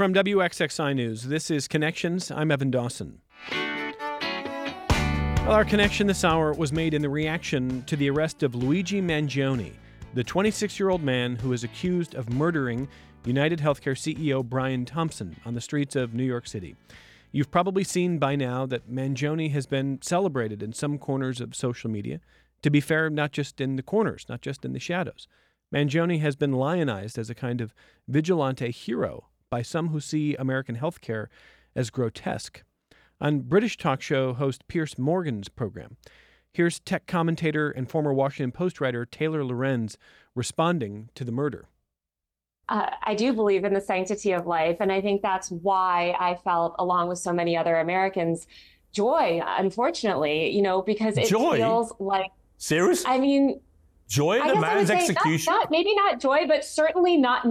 From WXXI News, this is Connections. I'm Evan Dawson. Well, our connection this hour was made in the reaction to the arrest of Luigi Mangione, the 26-year-old man who is accused of murdering United Healthcare CEO Brian Thompson on the streets of New York City. You've probably seen by now that Mangione has been celebrated in some corners of social media. To be fair, not just in the corners, not just in the shadows. Mangione has been lionized as a kind of vigilante hero by some who see American healthcare as grotesque. On British talk show host Piers Morgan's program, here's tech commentator and former Washington Post writer Taylor Lorenz responding to the murder. I do believe in the sanctity of life, and I think that's why I felt, along with so many other Americans, joy, unfortunately, because it feels like... Serious? I mean... Joy at a man's execution? Maybe not joy, but certainly not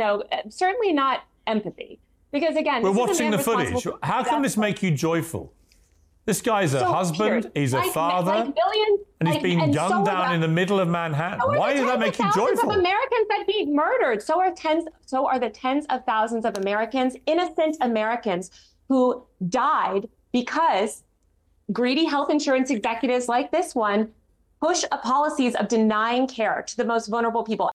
empathy. Because again, we're watching the footage. How can this make you joyful? This guy's a husband, he's a father, and he's being gunned down in the middle of Manhattan. Why does that make you joyful? Thousands of Americans that being murdered. So are the tens of thousands of Americans, innocent Americans, who died because greedy health insurance executives like this one push policies of denying care to the most vulnerable people.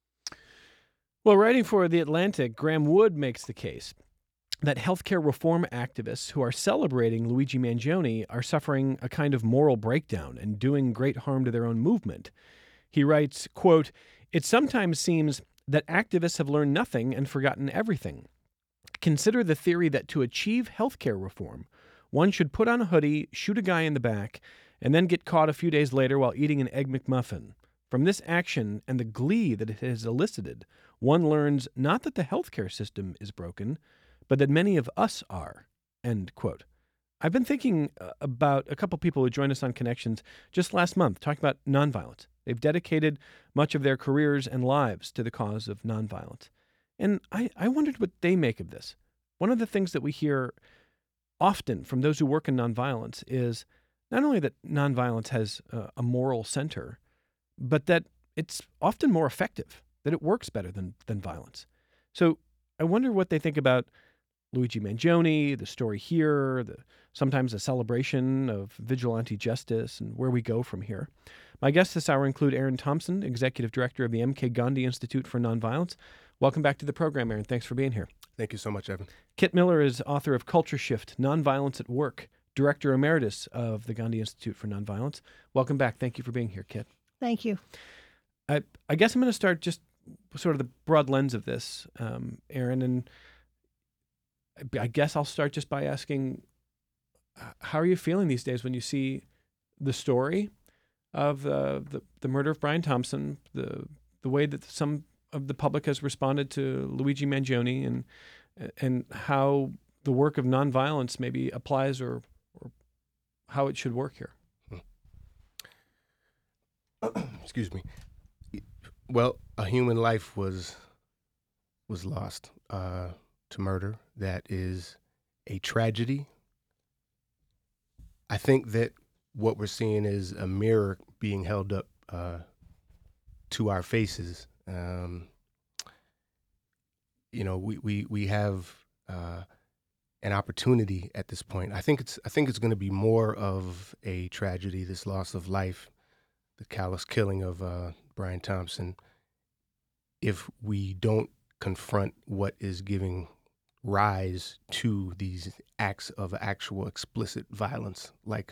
Well, writing for The Atlantic, Graham Wood makes the case that healthcare reform activists who are celebrating Luigi Mangione are suffering a kind of moral breakdown and doing great harm to their own movement. He writes, quote, "It sometimes seems that activists have learned nothing and forgotten everything. Consider the theory that to achieve healthcare reform, one should put on a hoodie, shoot a guy in the back, and then get caught a few days later while eating an Egg McMuffin. From this action and the glee that it has elicited, one learns not that the healthcare system is broken, but that many of us are," end quote. I've been thinking about a couple people who joined us on Connections just last month, talking about nonviolence. They've dedicated much of their careers and lives to the cause of nonviolence. And I wondered what they make of this. One of the things that we hear often from those who work in nonviolence is not only that nonviolence has a moral center, but that it's often more effective, that it works better than violence. So I wonder what they think about Luigi Mangione, the story here, sometimes a celebration of vigilante justice, and where we go from here. My guests this hour include Aaron Thompson, Executive Director of the M.K. Gandhi Institute for Nonviolence. Welcome back to the program, Aaron. Thanks for being here. Thank you so much, Evan. Kit Miller is author of Culture Shift, Nonviolence at Work, Director Emeritus of the Gandhi Institute for Nonviolence. Welcome back. Thank you for being here, Kit. Thank you. I guess I'm going to start just sort of the broad lens of this, Aaron, and I guess I'll start just by asking, how are you feeling these days when you see the story of the murder of Brian Thompson, the way that some of the public has responded to Luigi Mangione, and how the work of nonviolence maybe applies or how it should work here? Excuse me. Well, a human life was lost to murder. That is a tragedy. I think that what we're seeing is a mirror being held up to our faces. We have an opportunity at this point. I think it's going to be more of a tragedy, this loss of life, the callous killing of Brian Thompson, if we don't confront what is giving rise to these acts of actual explicit violence, like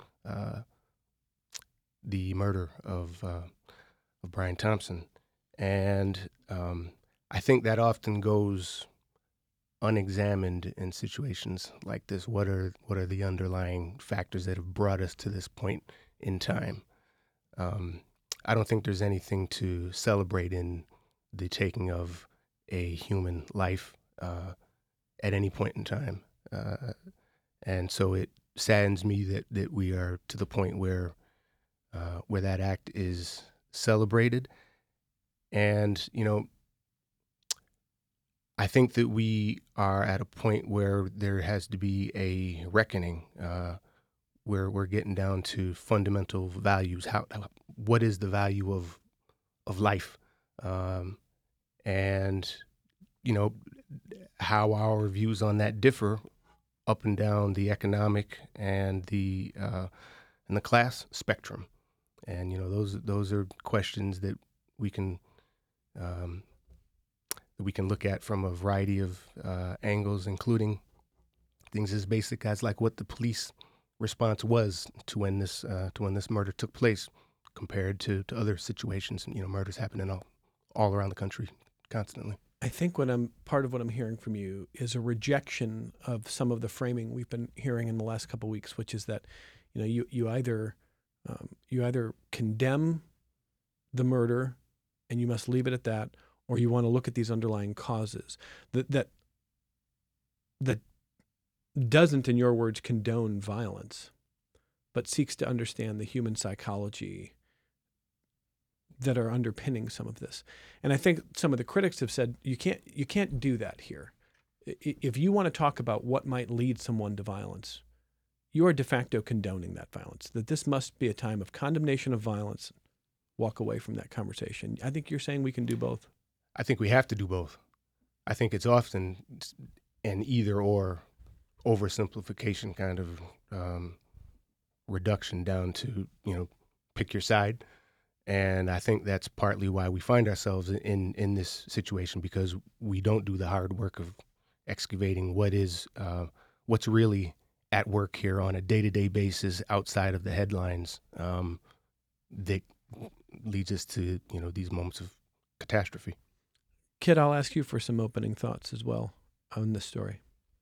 the murder of Brian Thompson. And I think that often goes unexamined in situations like this. What are the underlying factors that have brought us to this point in time? I don't think there's anything to celebrate in the taking of a human life at any point in time. And so it saddens me that we are to the point where that act is celebrated. And, I think that we are at a point where there has to be a reckoning, where we're getting down to fundamental values. What is the value of life? And how our views on that differ up and down the economic and the class spectrum. And those are questions that we can look at from a variety of angles, including things as basic as like what the police response was to when this murder took place, compared to other situations. Murders happening all around the country constantly. I think part of what I'm hearing from you is a rejection of some of the framing we've been hearing in the last couple of weeks, which is that you either condemn the murder and you must leave it at that, or you want to look at these underlying causes that doesn't, in your words, condone violence, but seeks to understand the human psychology that are underpinning some of this. And I think some of the critics have said you can't do that here. If you want to talk about what might lead someone to violence, you are de facto condoning that violence, that this must be a time of condemnation of violence. Walk away from that conversation. I think you're saying we can do both. I think we have to do both. I think it's often an either or oversimplification kind of reduction down to, pick your side. And I think that's partly why we find ourselves in this situation, because we don't do the hard work of excavating what's really at work here on a day-to-day basis outside of the headlines that leads us to, these moments of catastrophe. Kit, I'll ask you for some opening thoughts as well on this story.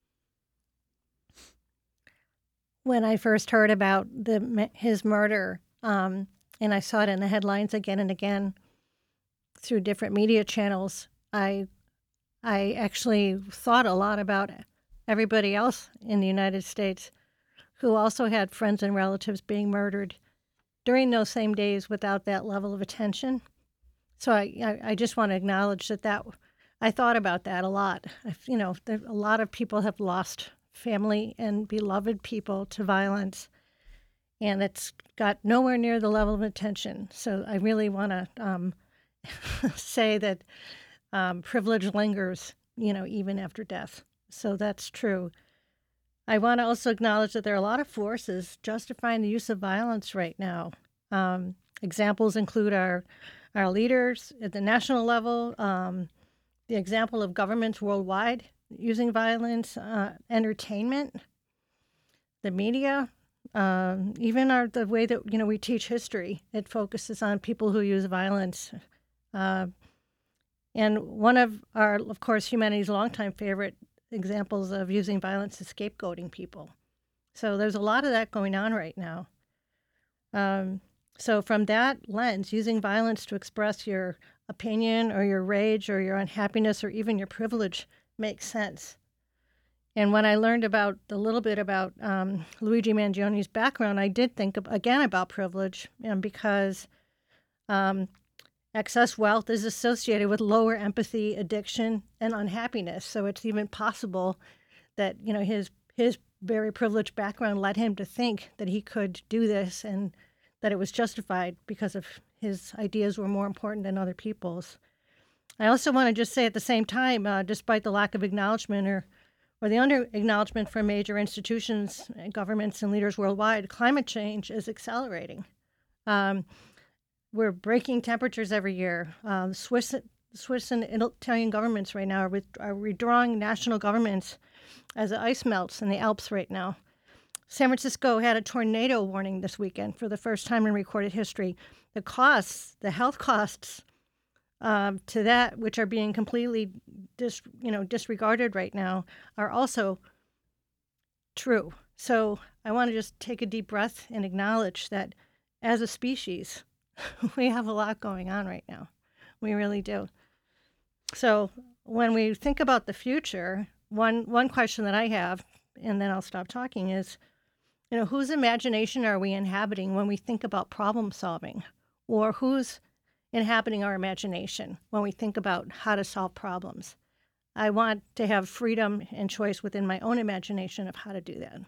When I first heard about his murder, and I saw it in the headlines again and again through different media channels, I actually thought a lot about everybody else in the United States who also had friends and relatives being murdered during those same days without that level of attention. So I just want to acknowledge that I thought about that a lot. A lot of people have lost family and beloved people to violence, and it's got nowhere near the level of attention. So I really want to say that privilege lingers, even after death. So that's true. I want to also acknowledge that there are a lot of forces justifying the use of violence right now. Examples include our leaders at the national level, the example of governments worldwide using violence, entertainment, the media, even the way that we teach history. It focuses on people who use violence. And one of our, of course, humanity's longtime favorite examples of using violence is scapegoating people. So there's a lot of that going on right now. So from that lens, using violence to express your opinion or your rage or your unhappiness or even your privilege makes sense. And when I learned a little bit about Luigi Mangioni's background, I did think again about privilege, and because excess wealth is associated with lower empathy, addiction, and unhappiness. So it's even possible that his very privileged background led him to think that he could do this and that it was justified because of his ideas were more important than other people's. I also want to just say at the same time, despite the lack of acknowledgement or the under-acknowledgement from major institutions, governments, and leaders worldwide, climate change is accelerating. We're breaking temperatures every year. Swiss and Italian governments right now are withdrawing national governments as the ice melts in the Alps right now. San Francisco had a tornado warning this weekend for the first time in recorded history. The health costs to that, which are being completely disregarded right now, are also true. So I want to just take a deep breath and acknowledge that as a species, we have a lot going on right now. We really do. So when we think about the future, one question that I have, and then I'll stop talking, is, whose imagination are we inhabiting when we think about problem solving? Or who's inhabiting our imagination when we think about how to solve problems? I want to have freedom and choice within my own imagination of how to do that.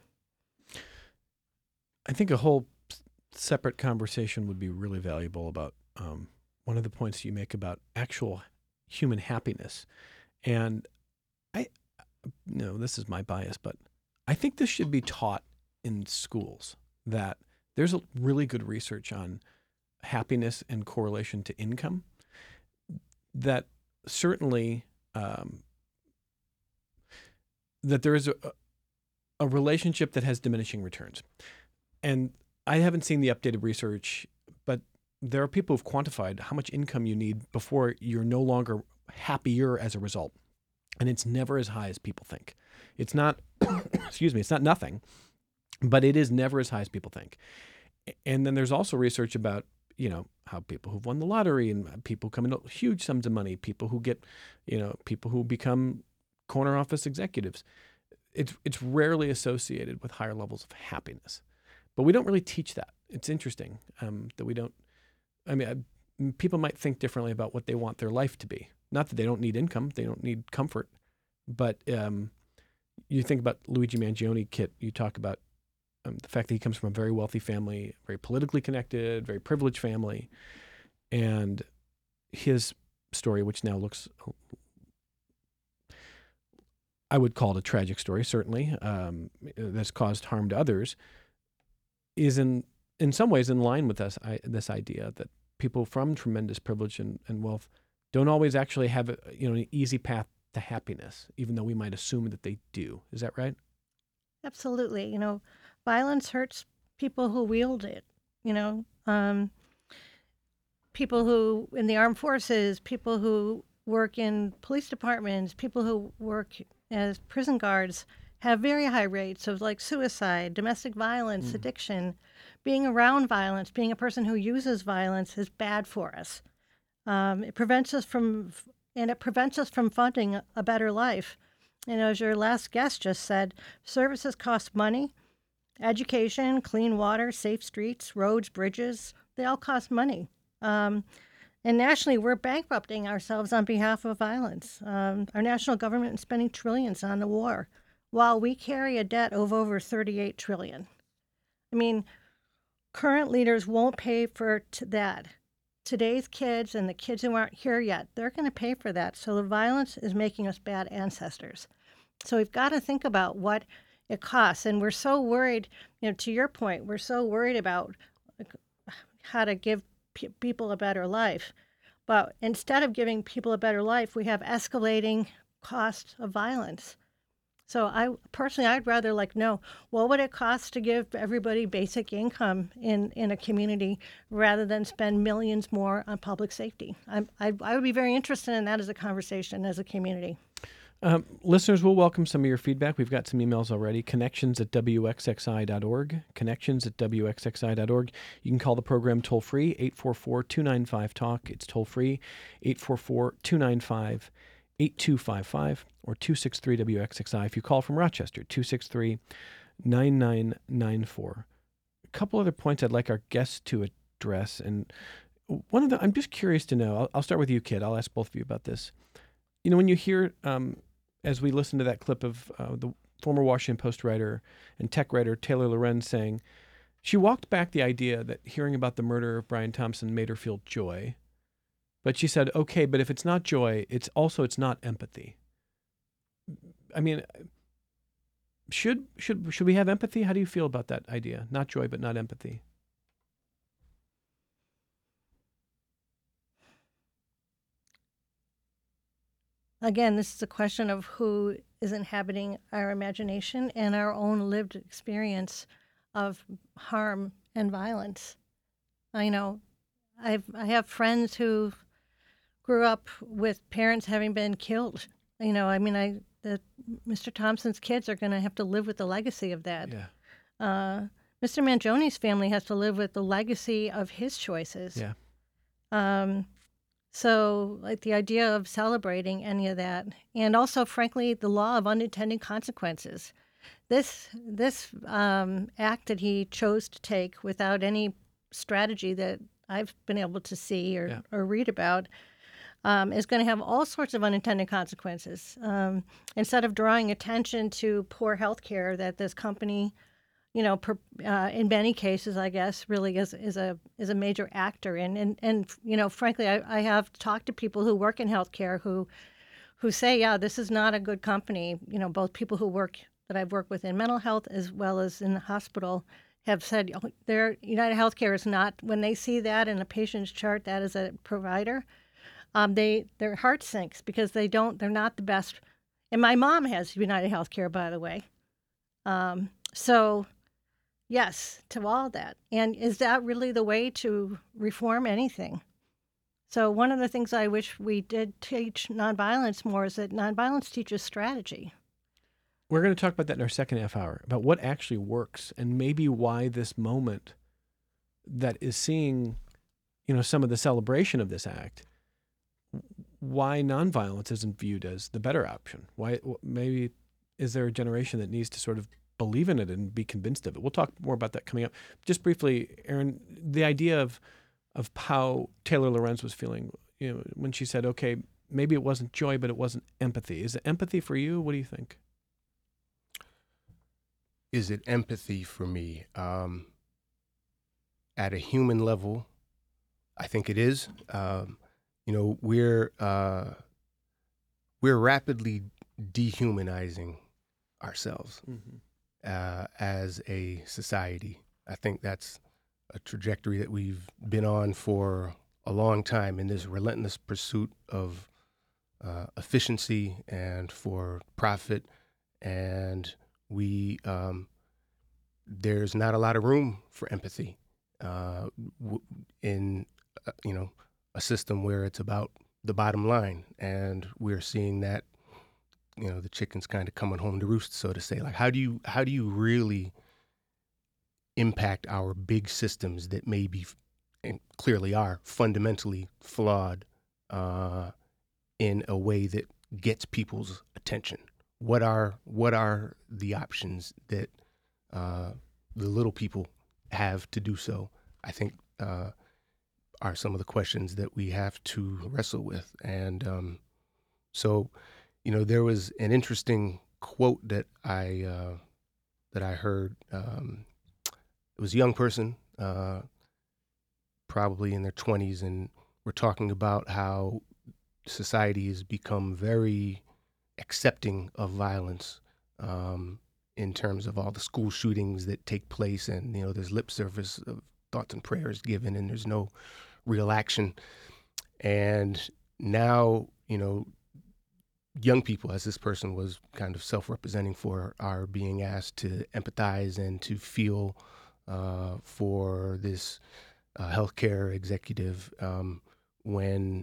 I think a whole separate conversation would be really valuable about one of the points you make about actual human happiness. And No, this is my bias, but I think this should be taught in schools, that there's a really good research on happiness and correlation to income, that certainly that there is a relationship that has diminishing returns. And I haven't seen the updated research, but there are people who've quantified how much income you need before you're no longer happier as a result. And it's never as high as people think. It's not, excuse me, it's not nothing, but it is never as high as people think. And then there's also research about, how people who've won the lottery and people come into huge sums of money, people who get, people who become corner office executives. It's rarely associated with higher levels of happiness, but we don't really teach that. It's interesting that we don't. People might think differently about what they want their life to be. Not that they don't need income, they don't need comfort, but you think about Luigi Mangione, Kit. You talk about the fact that he comes from a very wealthy family, very politically connected, very privileged family, and his story, which now looks, I would call it a tragic story, certainly, that's caused harm to others, is in some ways in line with this idea that people from tremendous privilege and wealth don't always actually have an easy path to happiness, even though we might assume that they do. Is that right? Absolutely. Violence hurts people who wield it. People who in the armed forces, people who work in police departments, people who work as prison guards have very high rates of suicide, domestic violence, addiction. Being around violence, being a person who uses violence is bad for us. It prevents us from funding a better life. As your last guest just said, services cost money. Education, clean water, safe streets, roads, bridges, they all cost money. And nationally, we're bankrupting ourselves on behalf of violence. Our national government is spending trillions on the war, while we carry a debt of over $38 trillion. Current leaders won't pay for that. Today's kids and the kids who aren't here yet, they're going to pay for that. So the violence is making us bad ancestors. So we've got to think about what it costs. And we're so worried, to your point, we're so worried about how to give people a better life. But instead of giving people a better life, we have escalating costs of violence. So I'd rather know what would it cost to give everybody basic income in a community rather than spend millions more on public safety. I would be very interested in that as a conversation as a community. Listeners, we'll welcome some of your feedback. We've got some emails already. Connections@wxxi.org. Connections@wxxi.org. You can call the program toll free, 844-295-TALK. It's toll free, 844-295-8255 or 263-WXXI. If you call from Rochester, 263-9994. A couple other points I'd like our guests to address. And one of them, I'm just curious to know, I'll start with you, Kit. I'll ask both of you about this. When you hear, as we listen to that clip of the former Washington Post writer and tech writer Taylor Lorenz saying, she walked back the idea that hearing about the murder of Brian Thompson made her feel joy. But she said, okay, but if it's not joy, it's not empathy. Should we have empathy? How do you feel about that idea? Not joy, but not empathy. Again, this is a question of who is inhabiting our imagination and our own lived experience of harm and violence. I have friends who grew up with parents having been killed. Mr. Thompson's kids are going to have to live with the legacy of that. Yeah. Mr. Mangione's family has to live with the legacy of his choices. Yeah. So the idea of celebrating any of that, and also, frankly, the law of unintended consequences. This act that he chose to take without any strategy that I've been able to see or read about is going to have all sorts of unintended consequences. Instead of drawing attention to poor health care that this company, in many cases, I guess, really is a major actor in. And frankly, I have talked to people who work in healthcare who who say, yeah, this is not a good company. You know, both people that I've worked with in mental health as well as in the hospital have said their United Healthcare is not, when they see that in a patient's chart, that is a provider, their heart sinks because they're not the best. And my mom has United Healthcare, by the way. So yes, to all that. And is that really the way to reform anything? So one of the things I wish we did teach nonviolence more is that nonviolence teaches strategy. We're going to talk about that in our second half hour, about what actually works and maybe why this moment that is seeing, some of the celebration of this act, why nonviolence isn't viewed as the better option. Why maybe is there a generation that needs to sort of believe in it and be convinced of it? We'll talk more about that coming up. Just briefly, Aaron, the idea of how Taylor Lorenz was feeling, when she said, okay, maybe it wasn't joy, but it wasn't empathy. Is it empathy for you? What do you think? Is it empathy for me? At a human level, I think it is. We're rapidly dehumanizing ourselves as a society. I think that's a trajectory that we've been on for a long time in this relentless pursuit of efficiency and for profit, and there's not a lot of room for empathy in a system where it's about the bottom line, and we're seeing that the chicken's kind of coming home to roost, so to say. Like, how do you really impact our big systems that may be and clearly are fundamentally flawed in a way that gets people's attention? What are the options that the little people have to do so? I think are some of the questions that we have to wrestle with. And so, there was an interesting quote that I heard. It was a young person, probably in their 20s, and we're talking about how society has become very accepting of violence in terms of all the school shootings that take place, and there's lip service of thoughts and prayers given, and there's no real action. And now, young people, as this person was kind of self-representing for, are being asked to empathize and to feel for this healthcare executive when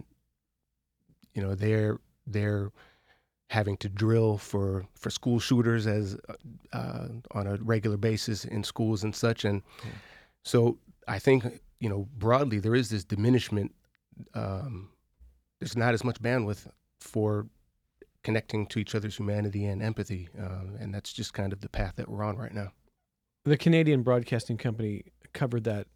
they're having to drill for school shooters as on a regular basis in schools and such. And so I think broadly there is this diminishment. There's not as much bandwidth for connecting to each other's humanity and empathy, and that's just kind of the path that we're on right now. The Canadian Broadcasting Company covered that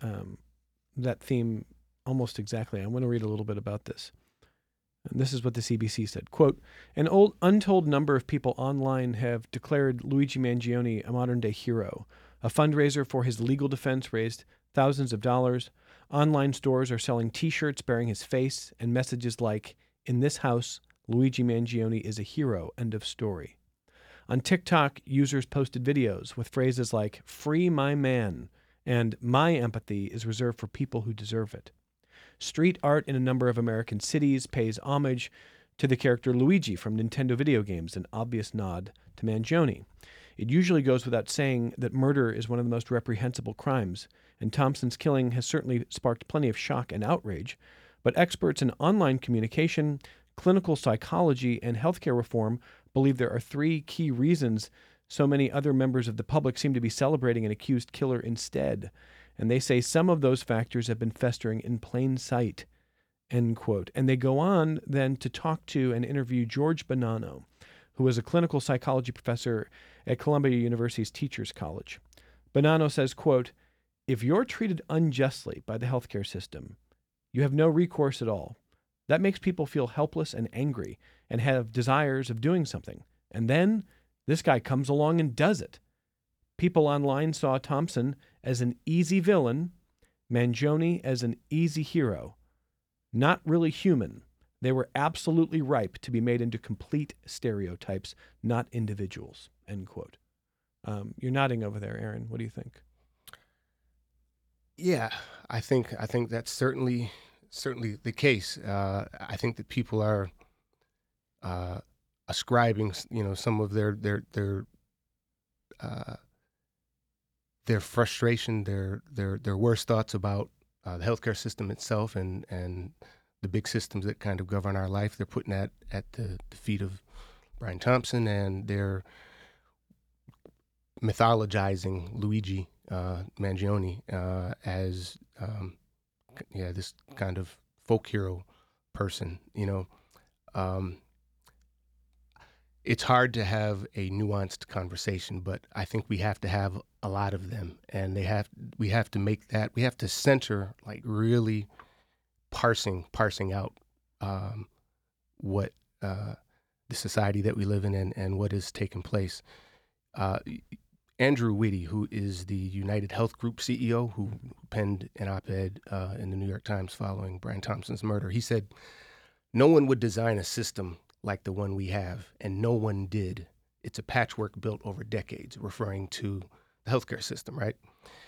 theme almost exactly. I want to read a little bit about this. And this is what the CBC said. Quote, an untold number of people online have declared Luigi Mangione a modern-day hero. A fundraiser for his legal defense raised thousands of dollars. Online stores are selling T-shirts bearing his face and messages like, in this house, Luigi Mangione is a hero, end of story. On TikTok, users posted videos with phrases like, free my man, and my empathy is reserved for people who deserve it. Street art in a number of American cities pays homage to the character Luigi from Nintendo video games, an obvious nod to Mangione. It usually goes without saying that murder is one of the most reprehensible crimes, and Thompson's killing has certainly sparked plenty of shock and outrage, but experts in online communication, clinical psychology, and healthcare reform believe there are three key reasons so many other members of the public seem to be celebrating an accused killer instead. And they say some of those factors have been festering in plain sight, end quote. And they go on then to talk to and interview George Bonanno, who is a clinical psychology professor at Columbia University's Teachers College. Bonanno says, quote, if you're treated unjustly by the healthcare system, you have no recourse at all. That makes people feel helpless and angry and have desires of doing something. And then this guy comes along and does it. People online saw Thompson as an easy villain, Mangione as an easy hero. Not really human. They were absolutely ripe to be made into complete stereotypes, not individuals, end quote. You're nodding over there, Aaron. What do you think? Yeah, I think that's certainly the case. I think that people are ascribing, some of their frustration, their worst thoughts about the healthcare system itself and the big systems that kind of govern our life. They're putting that at the feet of Brian Thompson, and they're mythologizing Luigi Mangione as this kind of folk hero person. It's hard to have a nuanced conversation, but I think we have to have a lot of them, and we have to center, like, really parsing out what the society that we live in and what is taking place. Andrew Whitty, who is the United Health Group CEO, who penned an op-ed in the New York Times following Brian Thompson's murder, he said, "No one would design a system like the one we have, and no one did. It's a patchwork built over decades," referring to the healthcare system, right?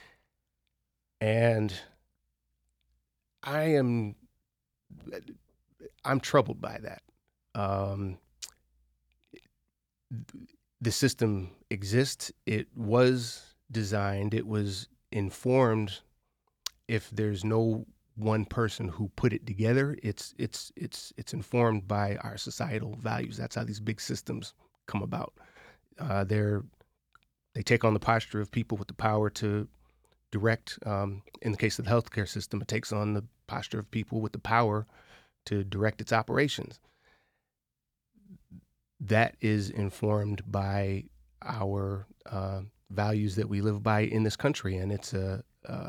And I'm troubled by that. The system exists. It was designed. It was informed. If there's no one person who put it together, it's informed by our societal values. That's how these big systems come about. They take on the posture of people with the power to direct. In the case of the healthcare system, it takes on the posture of people with the power to direct its operations. That is informed by our values that we live by in this country, and it's a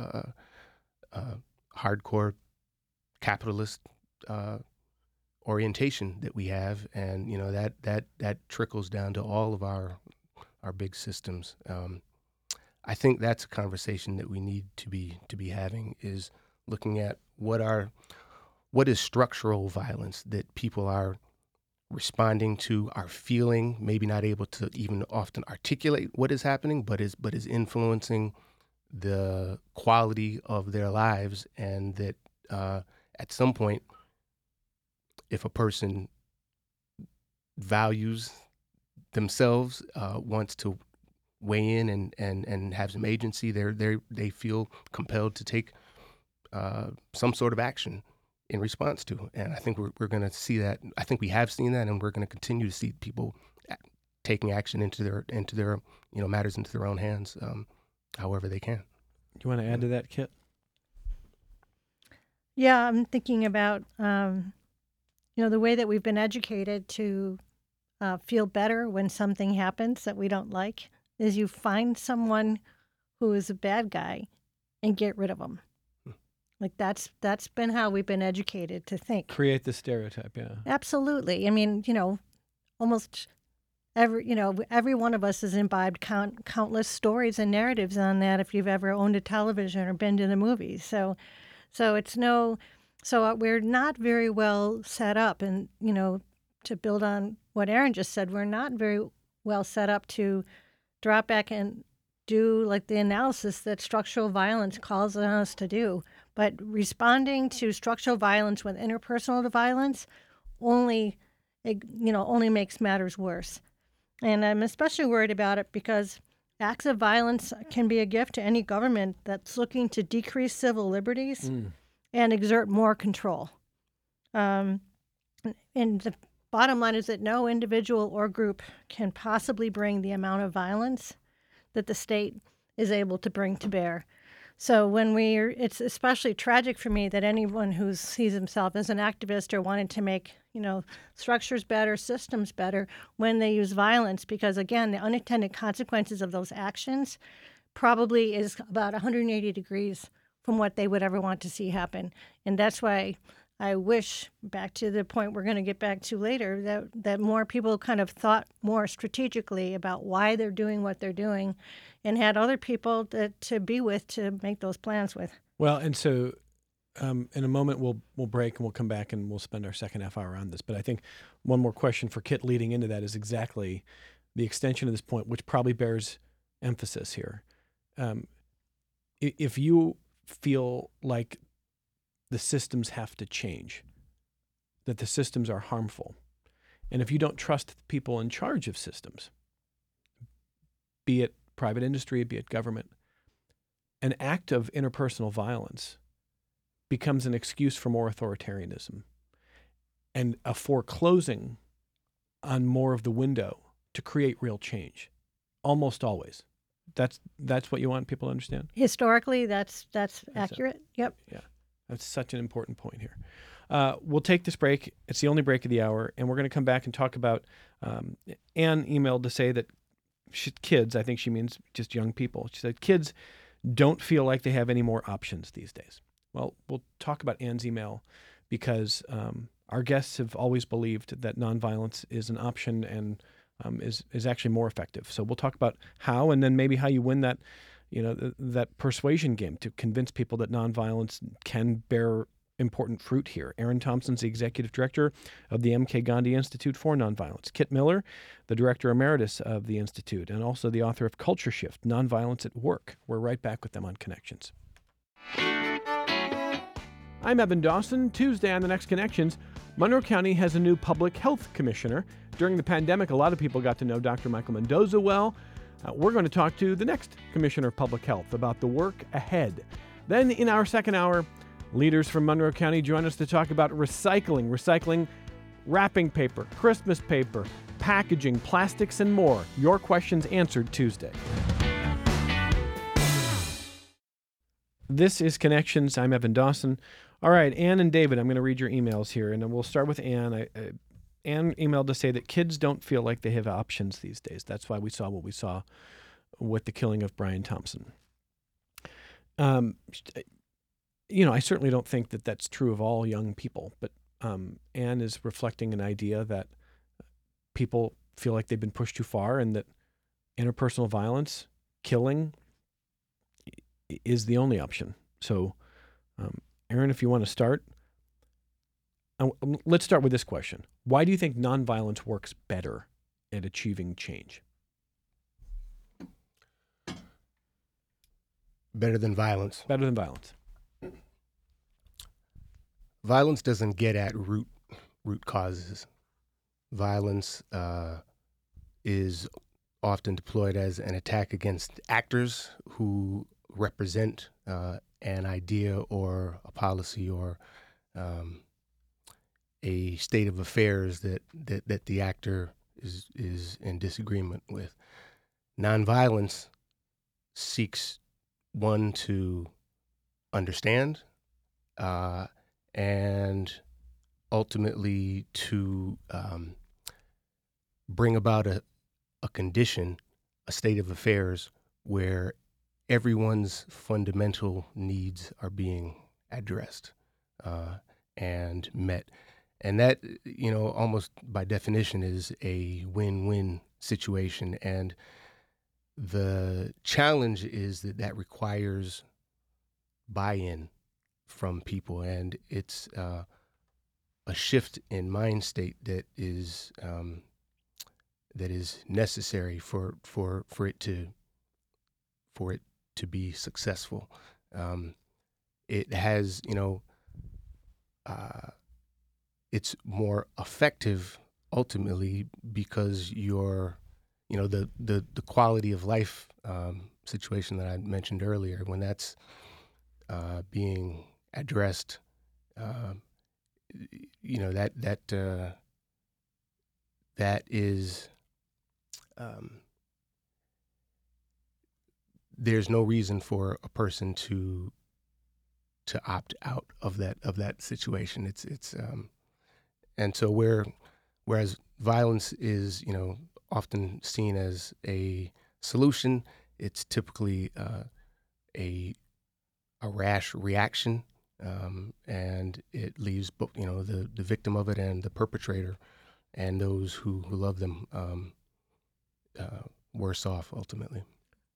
hardcore capitalist orientation that we have, and that trickles down to all of our big systems. I think that's a conversation that we need to be having, is looking at what is structural violence that people are responding to, are feeling, maybe not able to even often articulate what is happening, but is influencing the quality of their lives, and that at some point, if a person values themselves, wants to weigh in and have some agency, they feel compelled to take some sort of action in response to. And I think we're going to see that. I think we have seen that, and we're going to continue to see people taking action into their matters into their own hands, however they can. Do you want to add to that, Kit? Yeah, I'm thinking about the way that we've been educated to feel better when something happens that we don't like is you find someone who is a bad guy and get rid of them. Like that's been how we've been educated to think. Create the stereotype, yeah. Absolutely. I mean, almost every one of us has imbibed countless stories and narratives on that if you've ever owned a television or been to the movies. So we're not very well set up, and to build on what Aaron just said, we're not very well set up to drop back and do like the analysis that structural violence calls on us to do. But responding to structural violence with interpersonal violence only makes matters worse. And I'm especially worried about it because acts of violence can be a gift to any government that's looking to decrease civil liberties and exert more control. And the bottom line is that no individual or group can possibly bring the amount of violence that the state is able to bring to bear. So it's especially tragic for me that anyone who sees himself as an activist or wanting to make, structures better, systems better, when they use violence, because again, the unintended consequences of those actions probably is about 180 degrees from what they would ever want to see happen. And that's why I wish, back to the point we're going to get back to later, that more people kind of thought more strategically about why they're doing what they're doing and had other people to be with to make those plans with. Well, and so In a moment, we'll break and we'll come back and we'll spend our second half hour on this. But I think one more question for Kit leading into that is exactly the extension of this point, which probably bears emphasis here. If you feel like the systems have to change, that the systems are harmful, and if you don't trust the people in charge of systems, be it private industry, be it government, an act of interpersonal violence becomes an excuse for more authoritarianism and a foreclosing on more of the window to create real change, almost always. That's what you want people to understand? Historically, that's accurate. Yep. Yeah, that's such an important point here. We'll take this break. It's the only break of the hour, and we're going to come back and talk about Anne emailed to say that kids, I think she means just young people. She said kids don't feel like they have any more options these days. Well, we'll talk about Anne's email because our guests have always believed that nonviolence is an option and is actually more effective. So we'll talk about how, and then maybe how you win that, that persuasion game to convince people that nonviolence can bear important fruit here. Aaron Thompson's the executive director of the MK Gandhi Institute for Nonviolence. Kit Miller, the director emeritus of the Institute, and also the author of Culture Shift, Nonviolence at Work. We're right back with them on Connections. I'm Evan Dawson. Tuesday on The Next Connections, Monroe County has a new public health commissioner. During the pandemic, a lot of people got to know Dr. Michael Mendoza well. We're going to talk to the next commissioner of public health about the work ahead. Then in our second hour, leaders from Monroe County join us to talk about recycling wrapping paper, Christmas paper, packaging, plastics, and more. Your questions answered Tuesday. This is Connections. I'm Evan Dawson. All right, Ann and David, I'm going to read your emails here, and we'll start with Ann. Ann emailed to say that kids don't feel like they have options these days. That's why we saw what we saw with the killing of Brian Thompson. I certainly don't think that that's true of all young people, but Ann is reflecting an idea that people feel like they've been pushed too far and that interpersonal violence, killing, is the only option. So, Aaron, if you want to start, let's start with this question. Why do you think nonviolence works better at achieving change? Better than violence. Better than violence. Violence doesn't get at root causes. Violence is often deployed as an attack against actors who represent an idea or a policy or a state of affairs that the actor is in disagreement with. Nonviolence seeks one to understand and ultimately to bring about a condition, a state of affairs where everyone's fundamental needs are being addressed and met. And that, almost by definition is a win-win situation. And the challenge is that requires buy-in from people. And it's a shift in mind state that is necessary for it to be successful. It has, it's more effective ultimately because the quality of life situation that I mentioned earlier, when that's being addressed, that is. There's no reason for a person to opt out of that situation. It's and so whereas violence is often seen as a solution, it's typically a rash reaction, and it leaves the victim of it and the perpetrator and those who love them worse off ultimately.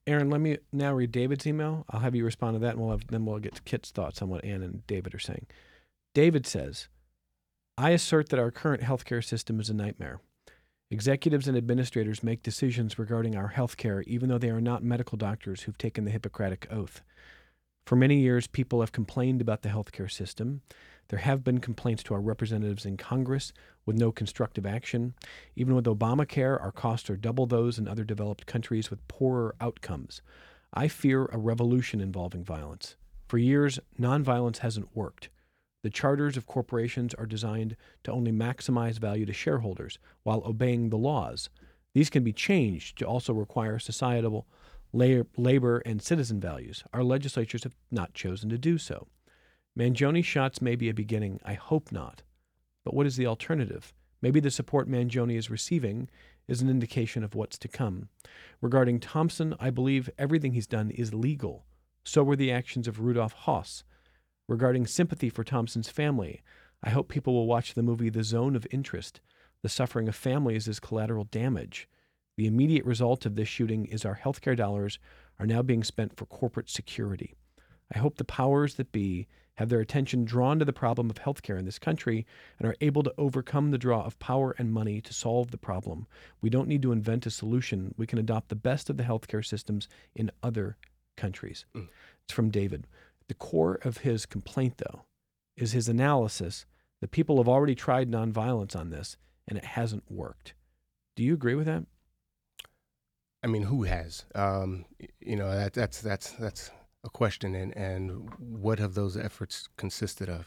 Aaron, let me now read David's email. I'll have you respond to that, and then we'll get to Kit's thoughts on what Ann and David are saying. David says, I assert that our current healthcare system is a nightmare. Executives and administrators make decisions regarding our healthcare even though they are not medical doctors who've taken the Hippocratic Oath. For many years, people have complained about the healthcare system. There have been complaints to our representatives in Congress with no constructive action. Even with Obamacare, our costs are double those in other developed countries with poorer outcomes. I fear a revolution involving violence. For years, nonviolence hasn't worked. The charters of corporations are designed to only maximize value to shareholders while obeying the laws. These can be changed to also require societal, labor, and citizen values. Our legislatures have not chosen to do so. Mangione shots may be a beginning. I hope not. But what is the alternative? Maybe the support Mangione is receiving is an indication of what's to come. Regarding Thompson, I believe everything he's done is legal. So were the actions of Rudolf Höss. Regarding sympathy for Thompson's family, I hope people will watch the movie The Zone of Interest. The suffering of families is collateral damage. The immediate result of this shooting is our healthcare dollars are now being spent for corporate security. I hope the powers that be have their attention drawn to the problem of healthcare in this country and are able to overcome the draw of power and money to solve the problem. We don't need to invent a solution. We can adopt the best of the healthcare systems in other countries. It's from David. The core of his complaint, though, is his analysis that people have already tried nonviolence on this and it hasn't worked. Do you agree with that? I mean, who has? That's a question, and what have those efforts consisted of?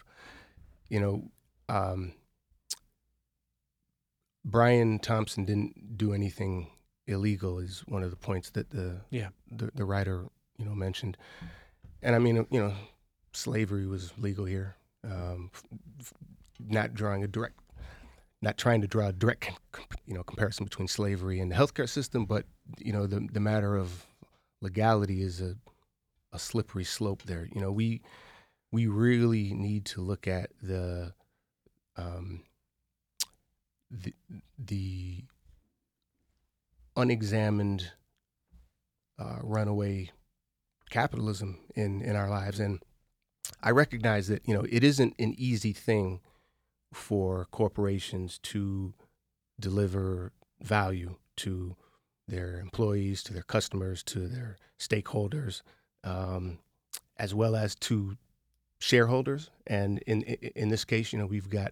Brian Thompson didn't do anything illegal is one of the points that the writer mentioned. And I mean, slavery was legal here. Not trying to draw a direct comparison between slavery and the healthcare system, but the matter of legality is a slippery slope there. We really need to look at the unexamined runaway capitalism in our lives. And I recognize that it isn't an easy thing for corporations to deliver value to their employees, to their customers, to their stakeholders, as well as to shareholders. And in this case, we've got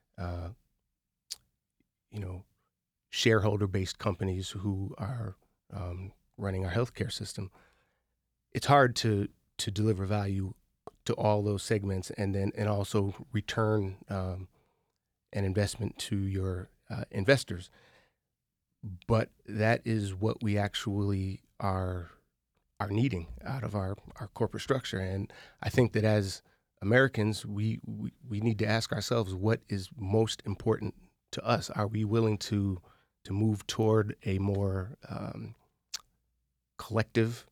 shareholder-based companies who are running our healthcare system. It's hard to deliver value to all those segments and also return an investment to your investors. But that is what we actually are needing out of our corporate structure. And I think that as Americans, we need to ask ourselves what is most important to us. Are we willing to move toward a more collective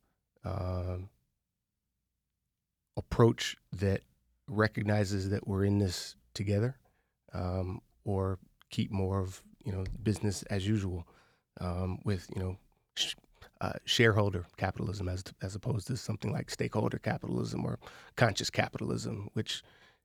approach that recognizes that we're in this together, or keep more of business as usual with shareholder capitalism as opposed to something like stakeholder capitalism or conscious capitalism, which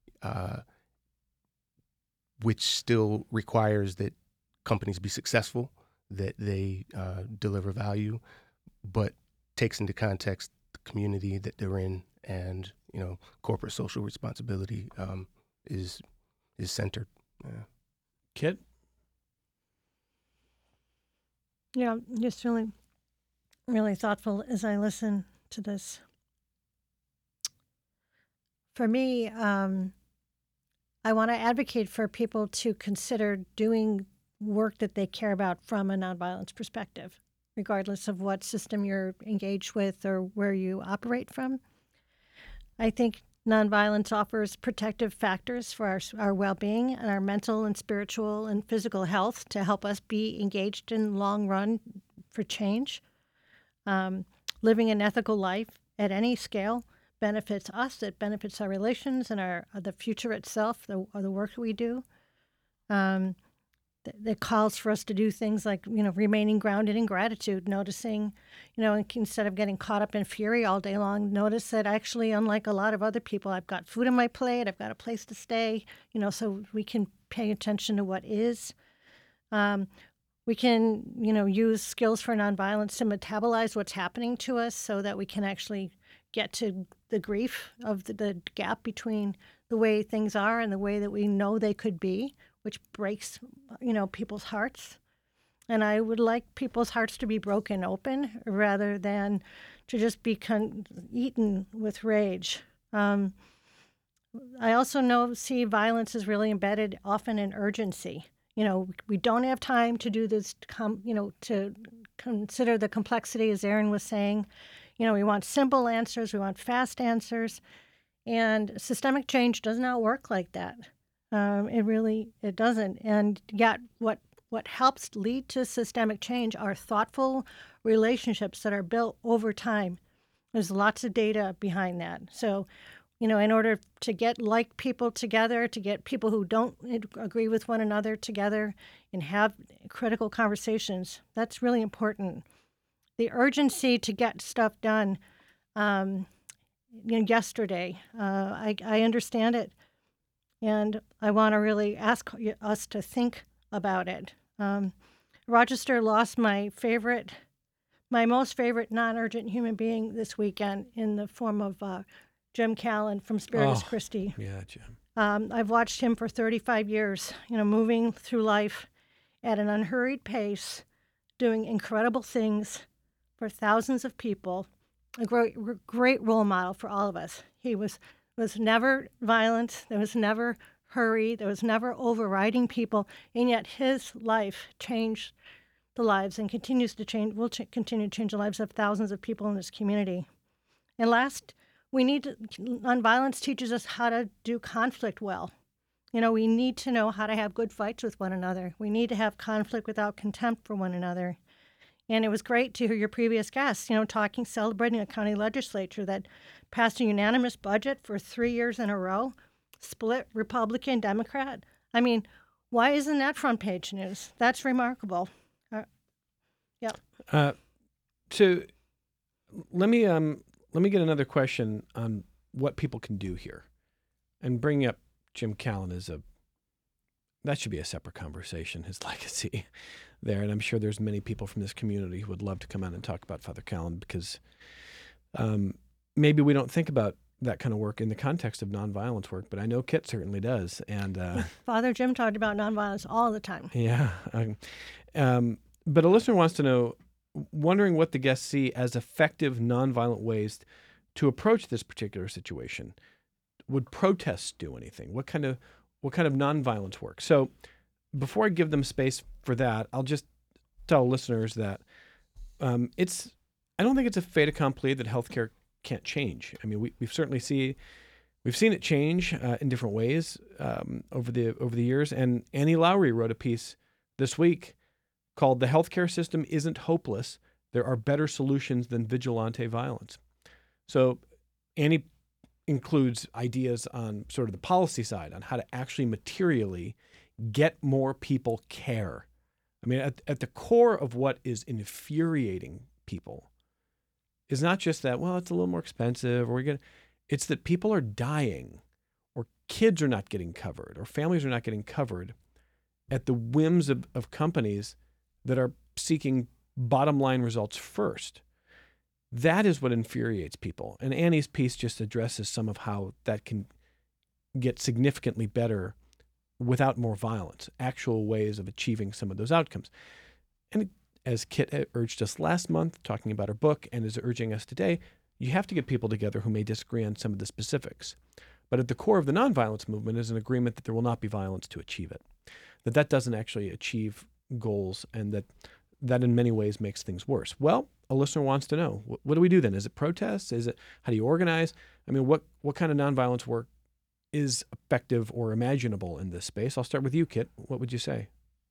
still requires that companies be successful, that they deliver value, but takes into context the community that they're in, and corporate social responsibility is centered. Kit? Yeah, just really, really thoughtful as I listen to this. For me, I want to advocate for people to consider doing work that they care about from a nonviolence perspective, regardless of what system you're engaged with or where you operate from. I think nonviolence offers protective factors for our well-being and our mental and spiritual and physical health to help us be engaged in long run for change. Living an ethical life at any scale benefits us. It benefits our relations and the future itself, the work we do. that calls for us to do things like, remaining grounded in gratitude, noticing, instead of getting caught up in fury all day long, notice that actually, unlike a lot of other people, I've got food on my plate, I've got a place to stay, so we can pay attention to what is. We can, use skills for nonviolence to metabolize what's happening to us so that we can actually get to the grief of the gap between the way things are and the way that we know they could be, which breaks, people's hearts. And I would like people's hearts to be broken open rather than to just be eaten with rage. I also see violence is really embedded often in urgency. We don't have time to do this, to consider the complexity, as Erin was saying. We want simple answers, we want fast answers, and systemic change does not work like that. It doesn't. And yet what helps lead to systemic change are thoughtful relationships that are built over time. There's lots of data behind that. So, in order to get like people together, to get people who don't agree with one another together and have critical conversations, that's really important. The urgency to get stuff done, yesterday, I understand it. And I want to really ask us to think about it. Rochester lost my most favorite non-urgent human being this weekend in the form of Jim Callan from Spiritus Christi. Yeah, Jim. I've watched him for 35 years, moving through life at an unhurried pace, doing incredible things for thousands of people, a great role model for all of us. He was never violent. There was never hurry. There was never overriding people. And yet his life changed the lives and continues to change, will continue to change the lives of thousands of people in this community. And last, nonviolence teaches us how to do conflict well. We need to know how to have good fights with one another. We need to have conflict without contempt for one another. And it was great to hear your previous guests, celebrating a county legislature that passed a unanimous budget for 3 years in a row, split Republican, Democrat. I mean, why isn't that front page news? That's remarkable. So let me get another question on what people can do here, and bringing up Jim Callan that should be a separate conversation, his legacy there. And I'm sure there's many people from this community who would love to come out and talk about Father Callan, because maybe we don't think about that kind of work in the context of nonviolence work, but I know Kit certainly does. And Father Jim talked about nonviolence all the time. Yeah. But a listener wants to know, wondering what the guests see as effective nonviolent ways to approach this particular situation. Would protests do anything? What kind of nonviolence work? So before I give them space for that, I'll just tell listeners that I don't think it's a fait accompli that healthcare can't change. I mean, we've certainly seen it change in different ways over the years. And Annie Lowry wrote a piece this week called "The Healthcare System Isn't Hopeless. There are better solutions than vigilante violence." So Annie includes ideas on sort of the policy side on how to actually materially get more people care. I mean, at the core of what is infuriating people is not just that, well, it's a little more expensive, or it's that people are dying, or kids are not getting covered, or families are not getting covered at the whims of companies that are seeking bottom line results first. That is what infuriates people. And Annie's piece just addresses some of how that can get significantly better without more violence, actual ways of achieving some of those outcomes. And as Kit urged us last month, talking about her book, and is urging us today, you have to get people together who may disagree on some of the specifics. But at the core of the nonviolence movement is an agreement that there will not be violence to achieve it, that doesn't actually achieve goals, and that in many ways makes things worse. Well, a listener wants to know, what do we do then? Is it protests? How do you organize? I mean, what kind of nonviolence work is effective or imaginable in this space? I'll start with you, Kit. What would you say?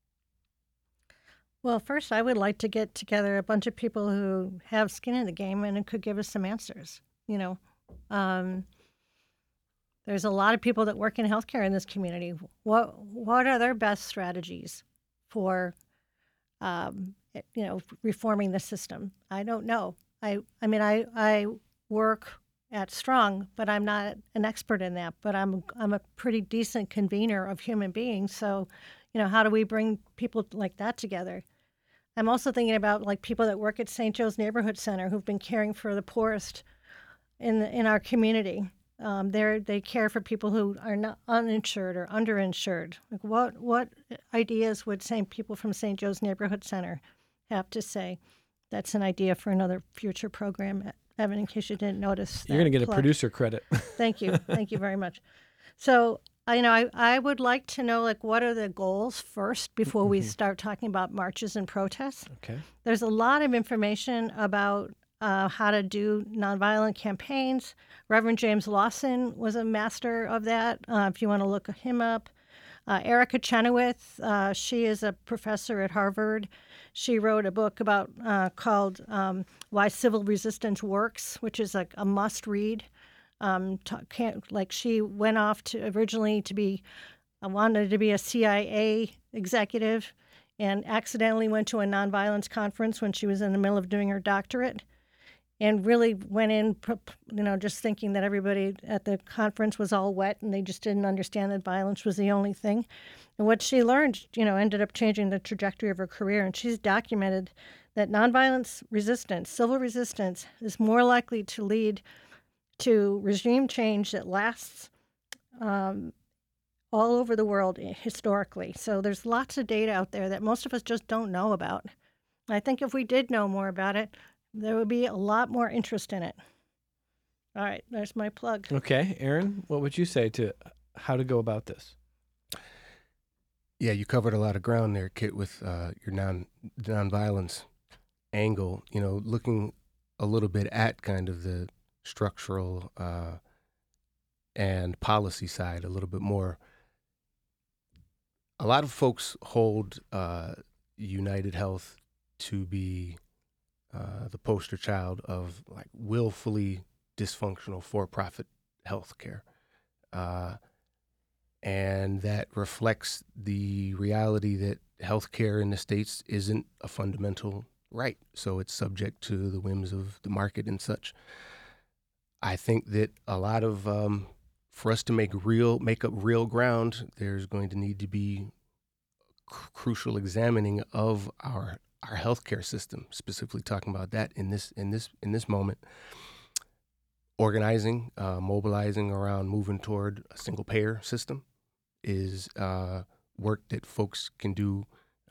Well, first, I would like to get together a bunch of people who have skin in the game and could give us some answers. There's a lot of people that work in healthcare in this community. What are their best strategies for, reforming the system. I don't know. I mean, I work at Strong, but I'm not an expert in that. But I'm a pretty decent convener of human beings. So, how do we bring people like that together? I'm also thinking about like people that work at St. Joe's Neighborhood Center who've been caring for the poorest in our community. They care for people who are not uninsured or underinsured. Like what ideas would people from St. Joe's Neighborhood Center have to say? That's an idea for another future program, Evan, in case you didn't notice. You're going to get a producer credit. Thank you. Thank you very much. So, I would like to know, like, what are the goals first before we start talking about marches and protests? Okay. There's a lot of information about how to do nonviolent campaigns. Reverend James Lawson was a master of that, if you want to look him up. Erica Chenoweth, she is a professor at Harvard. She wrote a book called Why Civil Resistance Works, which is like a must-read. She went off wanted to be a CIA executive and accidentally went to a nonviolence conference when she was in the middle of doing her doctorate and really went in, just thinking that everybody at the conference was all wet and they just didn't understand that violence was the only thing. And what she learned, ended up changing the trajectory of her career. And she's documented that nonviolence resistance, civil resistance, is more likely to lead to regime change that lasts all over the world historically. So there's lots of data out there that most of us just don't know about. I think if we did know more about it, there would be a lot more interest in it. All right, there's my plug. Okay, Aaron, what would you say to how to go about this? Yeah, you covered a lot of ground there, Kit, with your nonviolence angle. Looking a little bit at kind of the structural and policy side a little bit more. A lot of folks hold United Health to be the poster child of like willfully dysfunctional for-profit healthcare. And that reflects the reality that healthcare in the States isn't a fundamental right. So it's subject to the whims of the market and such. I think that a lot of, for us to make up real ground, there's going to need to be crucial examining of our healthcare system, specifically talking about that in this moment. Organizing, mobilizing around moving toward a single payer system is work that folks can do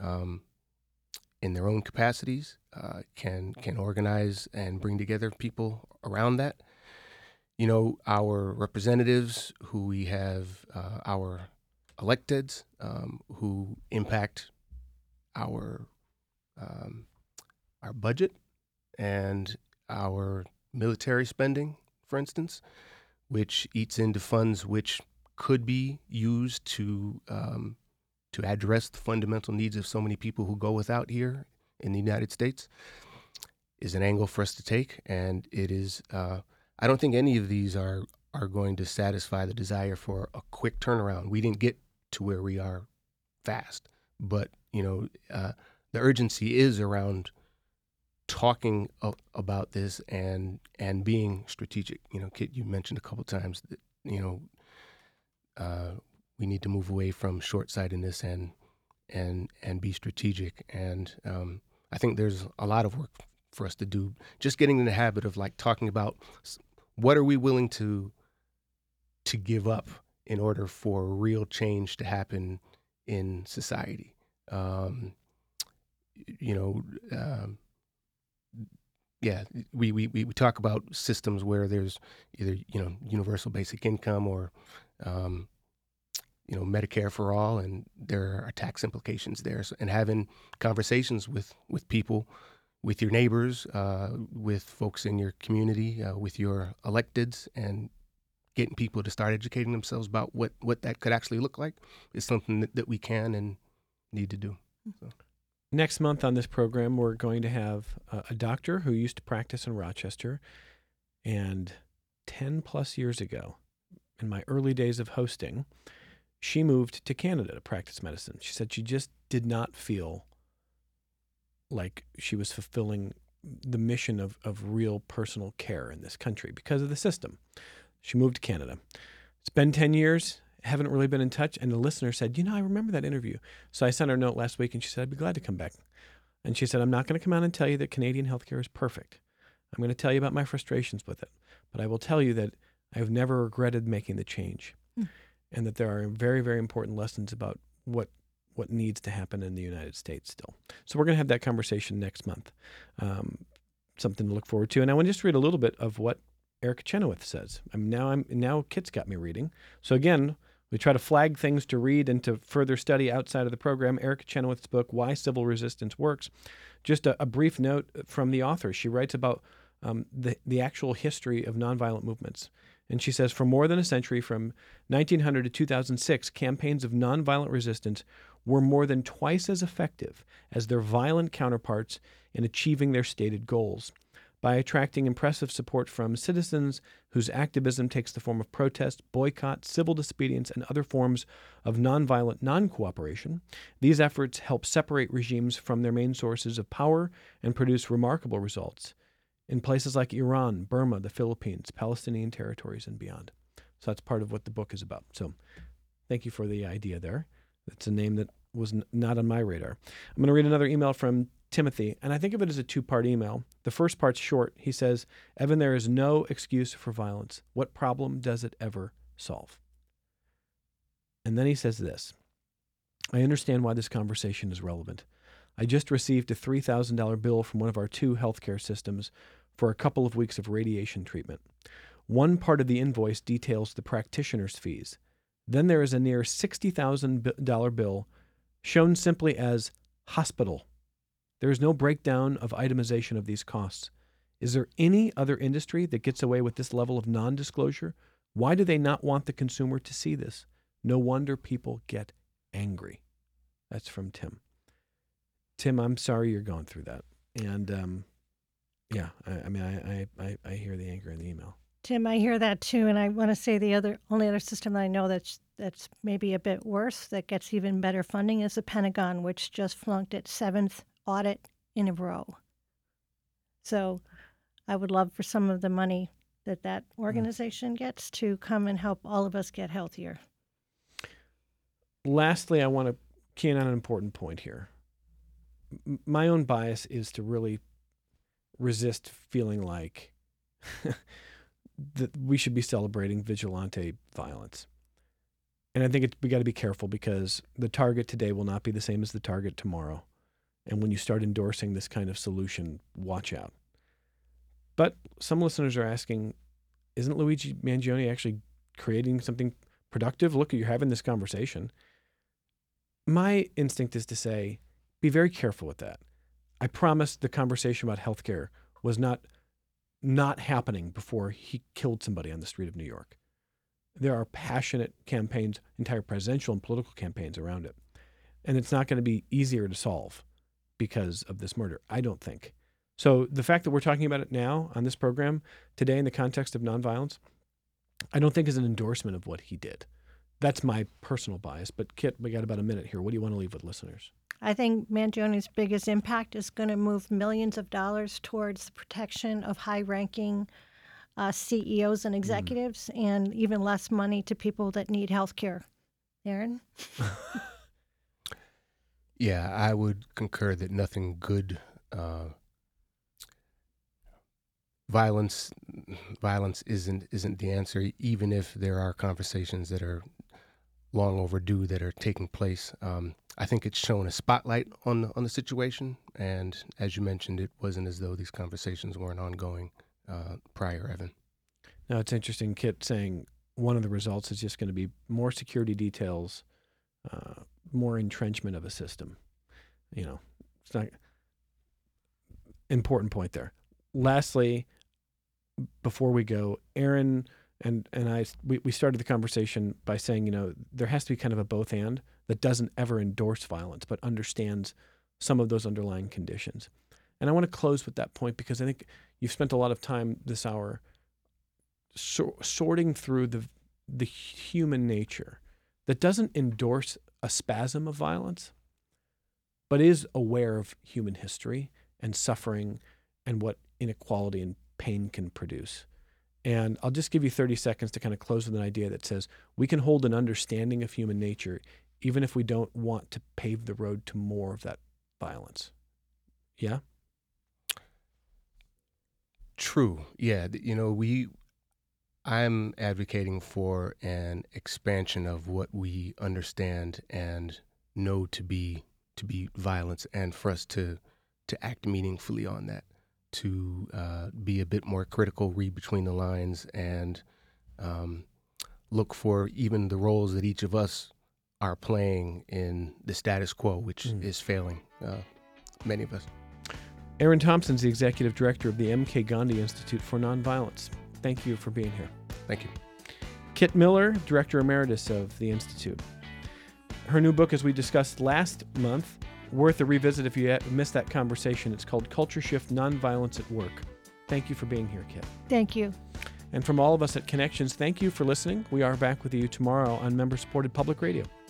in their own capacities, can organize and bring together people around that. Our representatives who we have, our electeds who impact our budget and our military spending, for instance, which eats into funds which could be used to address the fundamental needs of so many people who go without here in the United States, is an angle for us to take. And it is, I don't think any of these are going to satisfy the desire for a quick turnaround. We didn't get to where we are fast, but the urgency is around talking about this and being strategic. Kit, you mentioned a couple times that we need to move away from short-sightedness and be strategic. And I think there's a lot of work for us to do. Just getting in the habit of like talking about what are we willing to give up in order for real change to happen in society. We talk about systems where there's either universal basic income or Medicare for all, and there are tax implications there. So, and having conversations with people, with your neighbors, with folks in your community, with your electeds, and getting people to start educating themselves about what that could actually look like is something that we can and need to do. So. Next month on this program, we're going to have a doctor who used to practice in Rochester, and 10 plus years ago, in my early days of hosting, she moved to Canada to practice medicine. She said she just did not feel like she was fulfilling the mission of real personal care in this country because of the system. She moved to Canada. It's been 10 years, haven't really been in touch. And the listener said, I remember that interview. So I sent her a note last week and she said, I'd be glad to come back. And she said, I'm not going to come out and tell you that Canadian healthcare is perfect. I'm going to tell you about my frustrations with it. But I will tell you that I've never regretted making the change and that there are very, very important lessons about what needs to happen in the United States still. So we're going to have that conversation next month. Something to look forward to. And I want to just read a little bit of what Erica Chenoweth says. Now Kit's got me reading. So again, we try to flag things to read and to further study outside of the program. Erica Chenoweth's book, Why Civil Resistance Works. Just a brief note from the author. She writes about the actual history of nonviolent movements. And she says, for more than a century, from 1900 to 2006, campaigns of nonviolent resistance were more than twice as effective as their violent counterparts in achieving their stated goals. By attracting impressive support from citizens whose activism takes the form of protest, boycott, civil disobedience, and other forms of nonviolent non-cooperation, these efforts help separate regimes from their main sources of power and produce remarkable results in places like Iran, Burma, the Philippines, Palestinian territories, and beyond. So that's part of what the book is about. So thank you for the idea there. It's a name that was not on my radar. I'm going to read another email from Timothy, and I think of it as a two-part email. The first part's short. He says, Evan, there is no excuse for violence. What problem does it ever solve? And then he says this, I understand why this conversation is relevant. I just received a $3,000 bill from one of our two healthcare systems for a couple of weeks of radiation treatment. One part of the invoice details the practitioner's fees. Then there is a near $60,000 bill shown simply as hospital. There is no breakdown of itemization of these costs. Is there any other industry that gets away with this level of non-disclosure? Why do they not want the consumer to see this? No wonder people get angry. That's from Tim. Tim, I'm sorry you're going through that. And I hear the anger in the email. Tim, I hear that too, and I want to say the only other system that I know that's maybe a bit worse, that gets even better funding, is the Pentagon, which just flunked its 7th audit in a row. So I would love for some of the money that organization gets to come and help all of us get healthier. Lastly, I want to key in on an important point here. My own bias is to really resist feeling like that we should be celebrating vigilante violence. And I think we got to be careful because the target today will not be the same as the target tomorrow. And when you start endorsing this kind of solution, watch out. But some listeners are asking, isn't Luigi Mangione actually creating something productive? Look, you're having this conversation. My instinct is to say, be very careful with that. I promise the conversation about healthcare was not happening before he killed somebody on the street of New York. There are passionate campaigns, entire presidential and political campaigns around it. And it's not going to be easier to solve because of this murder, I don't think. So the fact that we're talking about it now on this program today in the context of nonviolence, I don't think is an endorsement of what he did. That's my personal bias. But Kit, we got about a minute here. What do you want to leave with listeners? I think Mangione's biggest impact is going to move millions of dollars towards the protection of high-ranking CEOs and executives, and even less money to people that need health care. Aaron? Yeah, I would concur that nothing good. Violence isn't the answer, even if there are conversations that are long overdue that are taking place. I think it's shown a spotlight on the situation, and as you mentioned, it wasn't as though these conversations weren't ongoing prior, Evan. Now, it's interesting, Kit saying one of the results is just going to be more security details, more entrenchment of a system. You know, it's not important point there. Lastly, before we go, Aaron and I, we started the conversation by saying, you know, there has to be kind of a both and that doesn't ever endorse violence, but understands some of those underlying conditions. And I want to close with that point because I think you've spent a lot of time this hour sorting through the human nature that doesn't endorse a spasm of violence, but is aware of human history and suffering and what inequality and pain can produce. And I'll just give you 30 seconds to kind of close with an idea that says we can hold an understanding of human nature even if we don't want to pave the road to more of that violence. Yeah? True. Yeah. I'm advocating for an expansion of what we understand and know to be violence, and for us to act meaningfully on that, to be a bit more critical, read between the lines, and look for even the roles that each of us are playing in the status quo, which is failing many of us. Aaron Thompson's the executive director of the M.K. Gandhi Institute for Nonviolence. Thank you for being here. Thank you. Kit Miller, director emeritus of the Institute. Her new book, as we discussed last month, worth a revisit if you missed that conversation. It's called Culture Shift: Nonviolence at Work. Thank you for being here, Kit. Thank you. And from all of us at Connections, thank you for listening. We are back with you tomorrow on member-supported public radio.